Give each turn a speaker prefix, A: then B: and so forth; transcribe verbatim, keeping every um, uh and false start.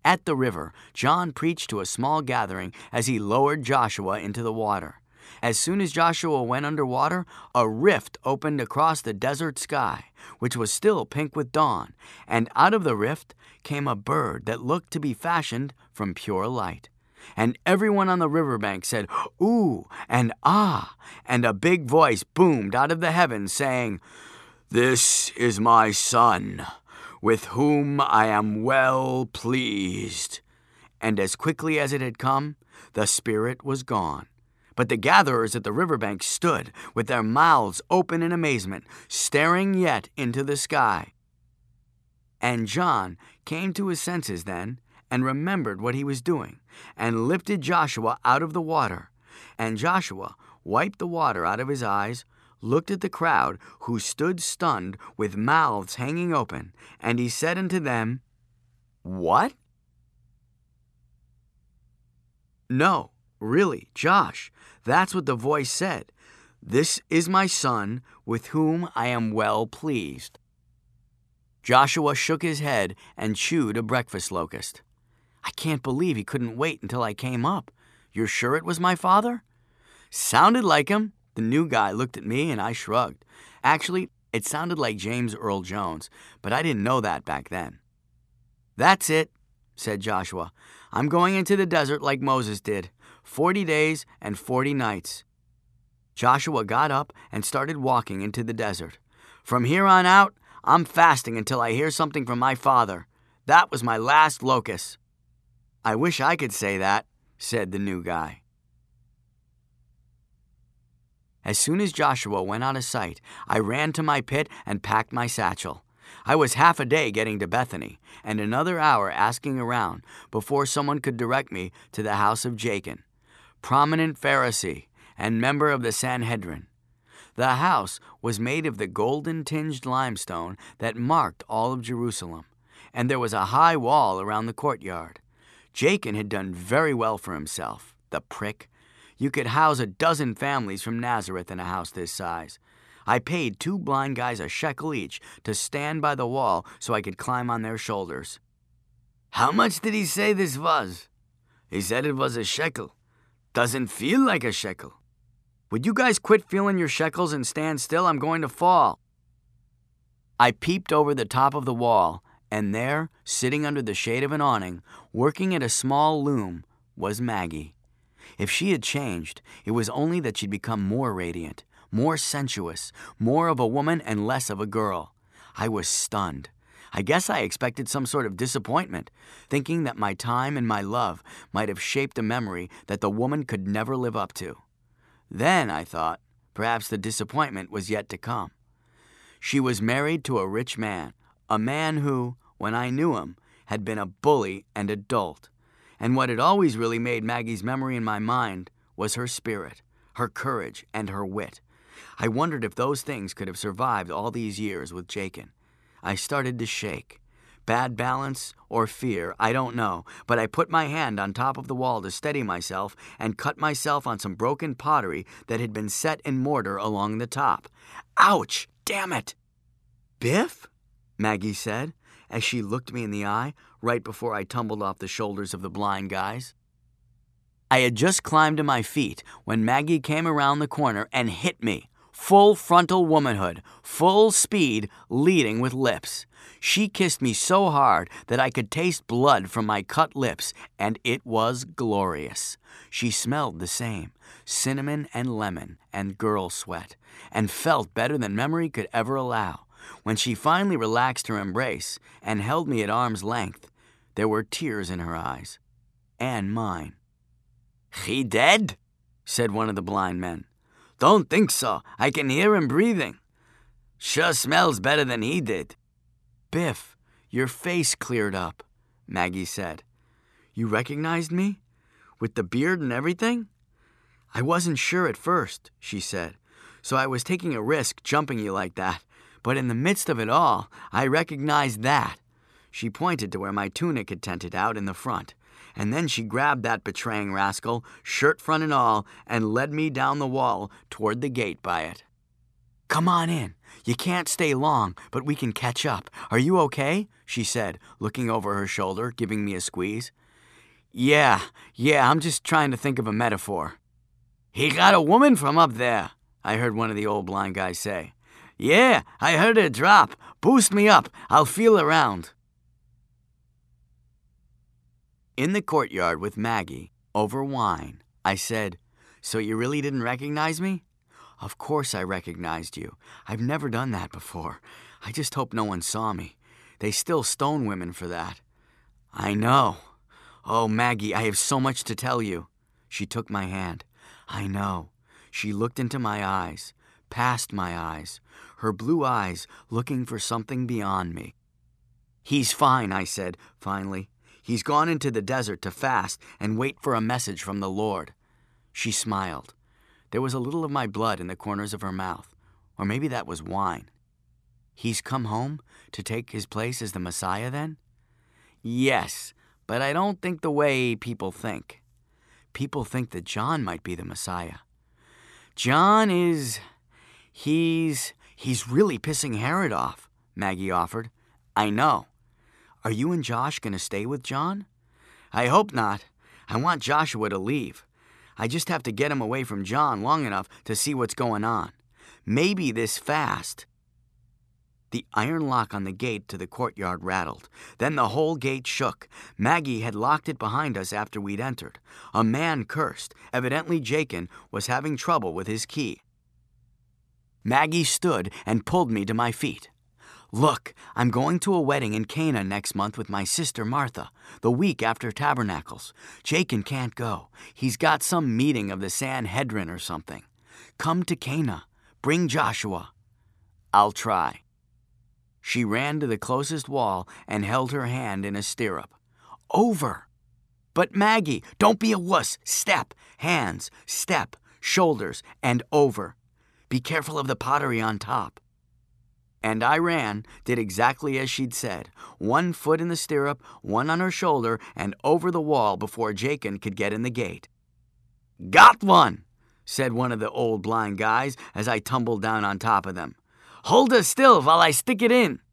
A: At the river, John preached to a small gathering as he lowered Joshua into the water. As soon as Joshua went underwater, a rift opened across the desert sky, which was still pink with dawn, and out of the rift came a bird that looked to be fashioned from pure light. And everyone on the riverbank said, "Ooh," and "Ah," and a big voice boomed out of the heavens saying, "This is my son, with whom I am well pleased." And as quickly as it had come, the Spirit was gone. But the gatherers at the riverbank stood with their mouths open in amazement, staring yet into the sky. And John came to his senses then and remembered what he was doing, and lifted Joshua out of the water. And Joshua wiped the water out of his eyes, looked at the crowd, who stood stunned with mouths hanging open, and he said unto them, "What?" "No, really, Josh, that's what the voice said. This is my son, with whom I am well pleased." Joshua shook his head and chewed a breakfast locust. "I can't believe he couldn't wait until I came up. You're sure it was my father?" "Sounded like him." The new guy looked at me and I shrugged. Actually, it sounded like James Earl Jones, but I didn't know that back then. "That's it," said Joshua. "I'm going into the desert like Moses did. Forty days and forty nights." Joshua got up and started walking into the desert. "From here on out, I'm fasting until I hear something from my father. That was my last locust." "I wish I could say that," said the new guy. As soon as Joshua went out of sight, I ran to my pit and packed my satchel. I was half a day getting to Bethany, and another hour asking around before someone could direct me to the house of Jachin, prominent Pharisee and member of the Sanhedrin. The house was made of the golden-tinged limestone that marked all of Jerusalem, and there was a high wall around the courtyard. Jachin had done very well for himself, the prick. You could house a dozen families from Nazareth in a house this size. I paid two blind guys a shekel each to stand by the wall so I could climb on their shoulders. "How much did he say this was?" "He said it was a shekel. Doesn't feel like a shekel." "Would you guys quit feeling your shekels and stand still? I'm going to fall." I peeped over the top of the wall, and there, sitting under the shade of an awning, working at a small loom, was Maggie. If she had changed, it was only that she'd become more radiant, more sensuous, more of a woman and less of a girl. I was stunned. I guess I expected some sort of disappointment, thinking that my time and my love might have shaped a memory that the woman could never live up to. Then, I thought, perhaps the disappointment was yet to come. She was married to a rich man, a man who, when I knew him, had been a bully and a dolt. And what had always really made Maggie's memory in my mind was her spirit, her courage, and her wit. I wondered if those things could have survived all these years with Jachin. I started to shake. Bad balance or fear, I don't know, but I put my hand on top of the wall to steady myself and cut myself on some broken pottery that had been set in mortar along the top. Ouch! Damn it! "Biff?" Maggie said, as she looked me in the eye right before I tumbled off the shoulders of the blind guys. I had just climbed to my feet when Maggie came around the corner and hit me. Full frontal womanhood, full speed, leading with lips. She kissed me so hard that I could taste blood from my cut lips, and it was glorious. She smelled the same, cinnamon and lemon and girl sweat, and felt better than memory could ever allow. When she finally relaxed her embrace and held me at arm's length, there were tears in her eyes, and mine. "He dead?" said one of the blind men. "Don't think so. I can hear him breathing. Sure smells better than he did." "Biff, your face cleared up," Maggie said. "You recognized me? With the beard and everything?" "I wasn't sure at first," she said, "so I was taking a risk jumping you like that. But in the midst of it all, I recognized that." She pointed to where my tunic had tented out in the front, and then she grabbed that betraying rascal, shirt front and all, and led me down the wall toward the gate by it. "Come on in. You can't stay long, but we can catch up. Are you okay?" she said, looking over her shoulder, giving me a squeeze. Yeah, yeah, I'm just trying to think of a metaphor. "He got a woman from up there," I heard one of the old blind guys say. "Yeah, I heard her drop. Boost me up. I'll feel around." In the courtyard with Maggie, over wine, I said, "So you really didn't recognize me?" "Of course I recognized you. I've never done that before. I just hope no one saw me. They still stone women for that." "I know. Oh, Maggie, I have so much to tell you." She took my hand. "I know." She looked into my eyes, past my eyes, her blue eyes looking for something beyond me. "He's fine," I said, finally. "He's gone into the desert to fast and wait for a message from the Lord." She smiled. There was a little of my blood in the corners of her mouth, or maybe that was wine. "He's come home to take his place as the Messiah, then?" "Yes, but I don't think the way people think. People think that John might be the Messiah." "John is... he's... he's really pissing Herod off," Maggie offered. "I know. Are you and Josh going to stay with John?" "I hope not. I want Joshua to leave. I just have to get him away from John long enough to see what's going on. Maybe this fast." The iron lock on the gate to the courtyard rattled. Then the whole gate shook. Maggie had locked it behind us after we'd entered. A man cursed. Evidently Jakin was having trouble with his key. Maggie stood and pulled me to my feet. "Look, I'm going to a wedding in Cana next month with my sister Martha, the week after Tabernacles. Jakin can't go. He's got some meeting of the Sanhedrin or something. Come to Cana. Bring Joshua." "I'll try." She ran to the closest wall and held her hand in a stirrup. "Over." "But Maggie, don't be a wuss. Step, hands, step, shoulders, and over. Be careful of the pottery on top." And I ran, did exactly as she'd said, one foot in the stirrup, one on her shoulder, and over the wall before Jakin could get in the gate. "Got one," said one of the old blind guys as I tumbled down on top of them. "Hold her still while I stick it in."